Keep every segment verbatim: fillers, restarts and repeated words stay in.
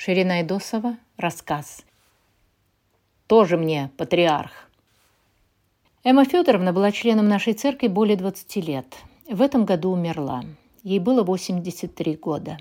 Ширинайдосова. Рассказ. Тоже мне патриарх. Эмма Федоровна была членом нашей церкви более двадцати лет. В этом году умерла. Ей было восемьдесят три года.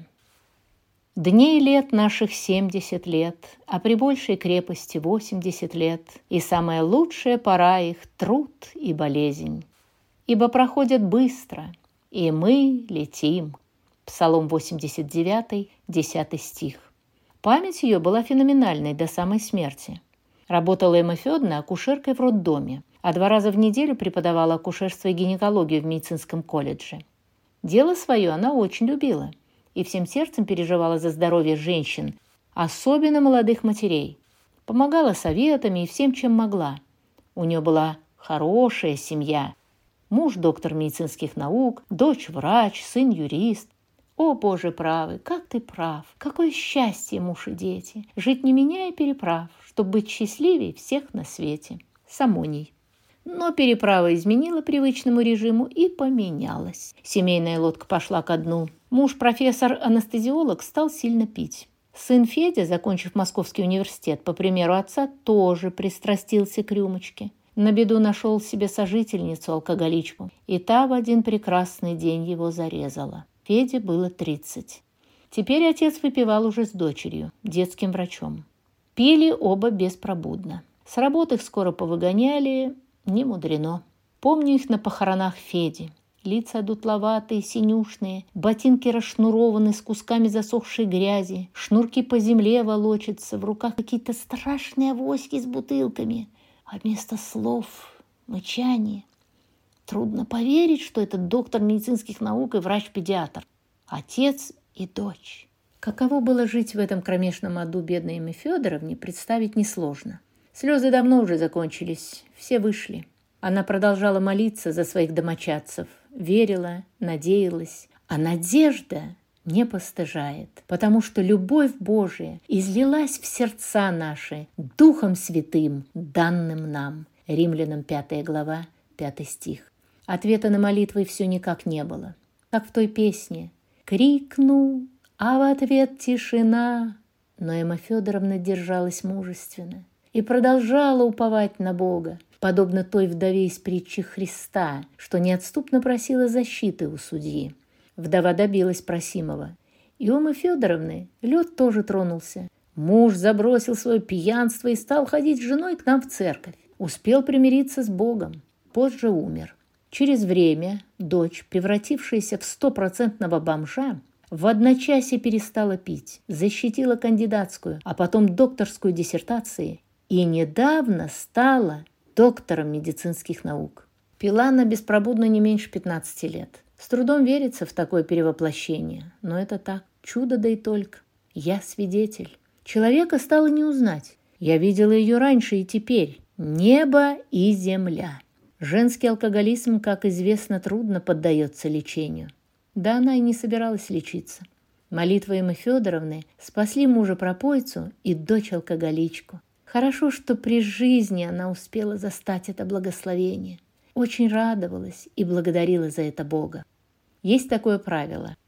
Дней лет наших семьдесят лет, а при большей крепости восемьдесят лет, и самая лучшая пора их — труд и болезнь. Ибо проходят быстро, и мы летим. Псалом восемьдесят девять, десятый стих. Память ее была феноменальной до самой смерти. Работала Эмма Федоровна акушеркой в роддоме, а два раза в неделю преподавала акушерство и гинекологию в медицинском колледже. Дело свое она очень любила и всем сердцем переживала за здоровье женщин, особенно молодых матерей. Помогала советами и всем, чем могла. У нее была хорошая семья. Муж доктор медицинских наук, дочь врач, сын юрист. О, Боже правый, как ты прав! Какое счастье, муж и дети! Жить не меняя переправ, чтобы быть счастливее всех на свете. Самоний. Но переправа изменила привычному режиму и поменялась. Семейная лодка пошла ко дну. Муж, профессор-анестезиолог, стал сильно пить. Сын Федя, закончив Московский университет, по примеру отца, тоже пристрастился к рюмочке. На беду нашел себе сожительницу-алкоголичку, и та в один прекрасный день его зарезала. Феде было тридцать. Теперь отец выпивал уже с дочерью, детским врачом. Пили оба беспробудно. С работы их скоро повыгоняли, не мудрено. Помню их на похоронах Феди. Лица дутловатые, синюшные, ботинки расшнурованы с кусками засохшей грязи, шнурки по земле волочатся, в руках какие-то страшные авоськи с бутылками, а вместо слов — мычание. Трудно поверить, что это доктор медицинских наук и врач-педиатр. Отец и дочь. Каково было жить в этом кромешном аду бедной Эмме Федоровне, представить несложно. Слезы давно уже закончились, все вышли. Она продолжала молиться за своих домочадцев, верила, надеялась. А надежда не постыжает, потому что любовь Божия излилась в сердца наши Духом Святым, данным нам. Римлянам пятая глава, пятый стих. Ответа на молитвы все никак не было. Как в той песне: «Крикну, а в ответ тишина». Но Эмма Федоровна держалась мужественно и продолжала уповать на Бога, подобно той вдове из притчи Христа, что неотступно просила защиты у судьи. Вдова добилась просимого. И у Эммы Федоровны лед тоже тронулся. Муж забросил свое пьянство и стал ходить с женой к нам в церковь. Успел примириться с Богом. Позже умер. Через время дочь, превратившаяся в стопроцентного бомжа, в одночасье перестала пить, защитила кандидатскую, а потом докторскую диссертации и недавно стала доктором медицинских наук. Пила она беспробудно не меньше пятнадцати лет. С трудом верится в такое перевоплощение, но это так, чудо да и только. Я свидетель. Человека стало не узнать. Я видела ее раньше и теперь. Небо и земля. Женский алкоголизм, как известно, трудно поддается лечению. Да она и не собиралась лечиться. Молитвы Эммы Федоровны спасли мужа-пропойцу и дочь-алкоголичку. Хорошо, что при жизни она успела застать это благословение. Очень радовалась и благодарила за это Бога. Есть такое правило.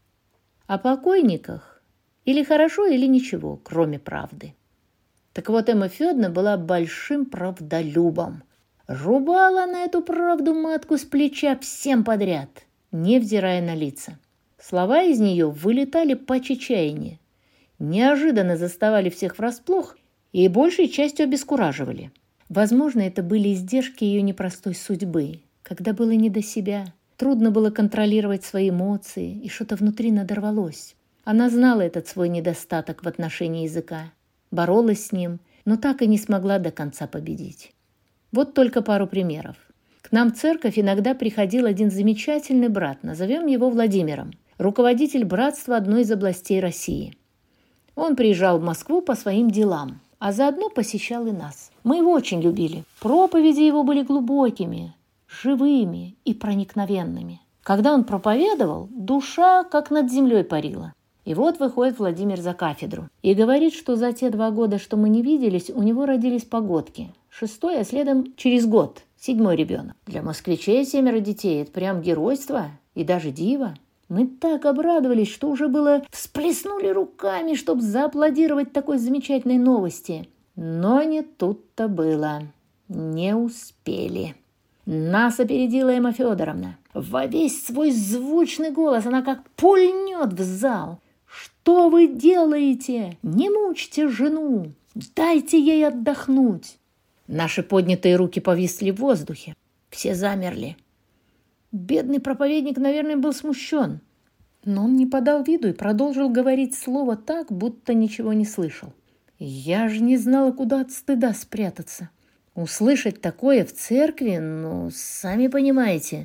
О покойниках или хорошо, или ничего, кроме правды. Так вот, Эмма Федоровна была большим правдолюбом. Рубала на эту правду матку с плеча всем подряд, невзирая на лица. Слова из нее вылетали по чечаянию, неожиданно заставали всех врасплох и большей частью обескураживали. Возможно, это были издержки ее непростой судьбы, когда было не до себя. Трудно было контролировать свои эмоции, и что-то внутри надорвалось. Она знала этот свой недостаток в отношении языка, боролась с ним, но так и не смогла до конца победить. Вот только пару примеров. К нам в церковь иногда приходил один замечательный брат, назовем его Владимиром, руководитель братства одной из областей России. Он приезжал в Москву по своим делам, а заодно посещал и нас. Мы его очень любили. Проповеди его были глубокими, живыми и проникновенными. Когда он проповедовал, душа как над землей парила. И вот выходит Владимир за кафедру и говорит, что за те два года, что мы не виделись, у него родились погодки. Шестой, а следом через год седьмой ребенок. Для москвичей семеро детей – это прям геройство и даже диво. Мы так обрадовались, что уже было всплеснули руками, чтобы зааплодировать такой замечательной новости. Но не тут-то было. Не успели. Нас опередила Эмма Федоровна. Во весь свой звучный голос она как пульнет в зал. «Что вы делаете? Не мучьте жену! Дайте ей отдохнуть!» Наши поднятые руки повисли в воздухе. Все замерли. Бедный проповедник, наверное, был смущен. Но он не подал виду и продолжил говорить слово так, будто ничего не слышал. Я же не знала, куда от стыда спрятаться. Услышать такое в церкви, ну, сами понимаете.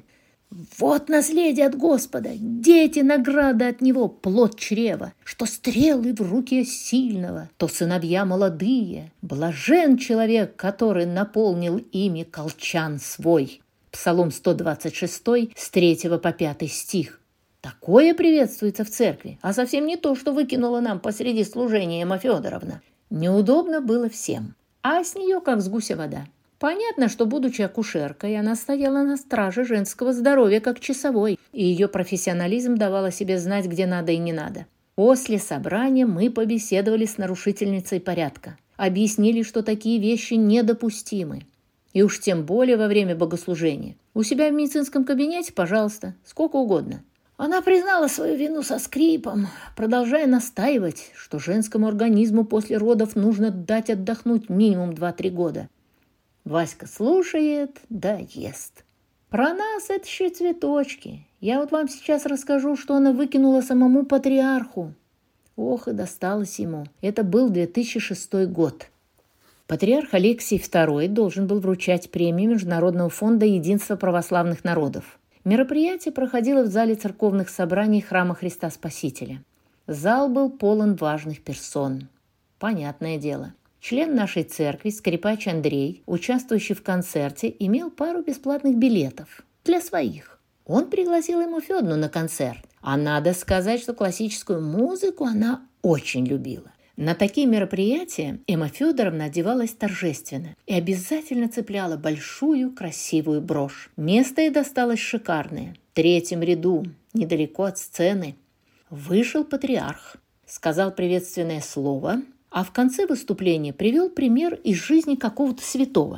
Вот наследие от Господа, дети награда от Него, плод чрева, что стрелы в руке сильного, то сыновья молодые. Блажен человек, который наполнил ими колчан свой. Псалом сто двадцать шесть, с третьего по пятый стих. Такое приветствуется в церкви, а совсем не то, что выкинула нам посреди служения Эмма Федоровна. Неудобно было всем, а с нее как с гуся вода. Понятно, что, будучи акушеркой, она стояла на страже женского здоровья как часовой, и ее профессионализм давал о себе знать, где надо и не надо. После собрания мы побеседовали с нарушительницей порядка, объяснили, что такие вещи недопустимы. И уж тем более во время богослужения. У себя в медицинском кабинете, пожалуйста, сколько угодно. Она признала свою вину со скрипом, продолжая настаивать, что женскому организму после родов нужно дать отдохнуть минимум два-три года. Васька слушает, да ест. Про нас это еще цветочки. Я вот вам сейчас расскажу, что она выкинула самому патриарху. Ох, и досталось ему. Это был две тысячи шестой год. Патриарх Алексий второй должен был вручать премию Международного фонда единства православных народов. Мероприятие проходило в зале церковных собраний Храма Христа Спасителя. Зал был полон важных персон. Понятное дело. Член нашей церкви, скрипач Андрей, участвующий в концерте, имел пару бесплатных билетов для своих. Он пригласил Эмму Федоровну на концерт. А надо сказать, что классическую музыку она очень любила. На такие мероприятия Эмма Федоровна одевалась торжественно и обязательно цепляла большую красивую брошь. Место ей досталось шикарное. В третьем ряду, недалеко от сцены. Вышел патриарх, сказал приветственное слово, а в конце выступления привел пример из жизни какого-то святого.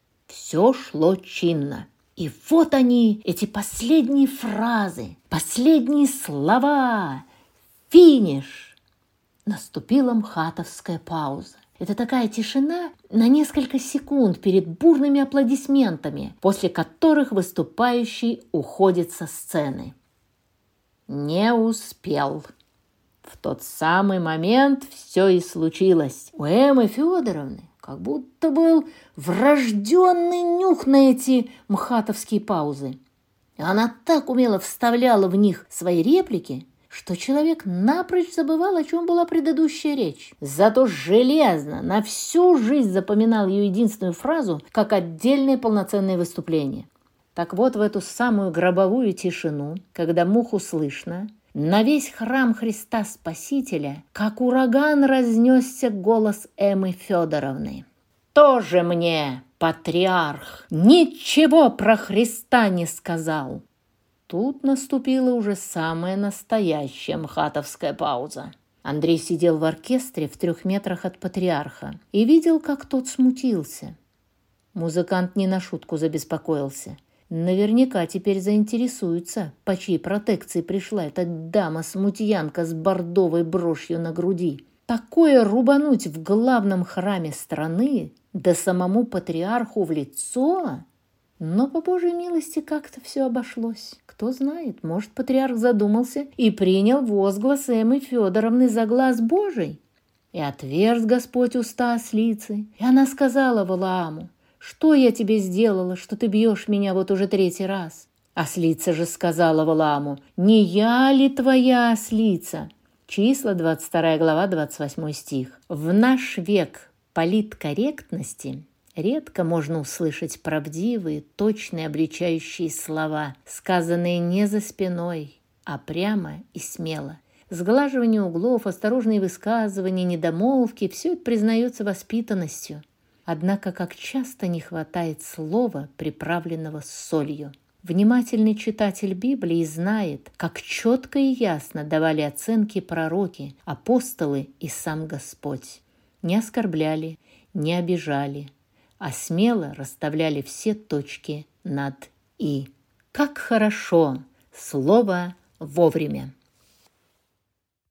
Все шло чинно. И вот они, эти последние фразы, последние слова, финиш. Наступила мхатовская пауза. Это такая тишина на несколько секунд перед бурными аплодисментами, после которых выступающий уходит со сцены. Не успел. В тот самый момент все и случилось. У Эммы Федоровны как будто был врожденный нюх на эти мхатовские паузы. Она так умело вставляла в них свои реплики, что человек напрочь забывал, о чем была предыдущая речь. Зато железно на всю жизнь запоминал ее единственную фразу как отдельное полноценное выступление. Так вот, в эту самую гробовую тишину, когда муху слышно, на весь храм Христа Спасителя, как ураган, разнесся голос Эммы Федоровны. «Тоже мне, патриарх, ничего про Христа не сказал!» Тут наступила уже самая настоящая мхатовская пауза. Андрей сидел в оркестре в трех метрах от патриарха и видел, как тот смутился. Музыкант не на шутку забеспокоился. Наверняка теперь заинтересуются, по чьей протекции пришла эта дама-смутьянка с бордовой брошью на груди. Такое рубануть в главном храме страны, да самому патриарху в лицо? Но по Божьей милости как-то все обошлось. Кто знает, может, патриарх задумался и принял возглас Эммы Федоровны за глаз Божий. И отверз Господь уста ослицы, и она сказала Валааму: «Что я тебе сделала, что ты бьешь меня вот уже третий раз?» Ослица же сказала Валааму: «Не я ли твоя ослица?» Числа, двадцать вторая глава, двадцать восьмой стих. В наш век политкорректности редко можно услышать правдивые, точные, обличающие слова, сказанные не за спиной, а прямо и смело. Сглаживание углов, осторожные высказывания, недомолвки – все это признается воспитанностью. Однако как часто не хватает слова, приправленного с солью. Внимательный читатель Библии знает, как четко и ясно давали оценки пророки, апостолы и сам Господь. Не оскорбляли, не обижали, а смело расставляли все точки над «и». Как хорошо слово вовремя!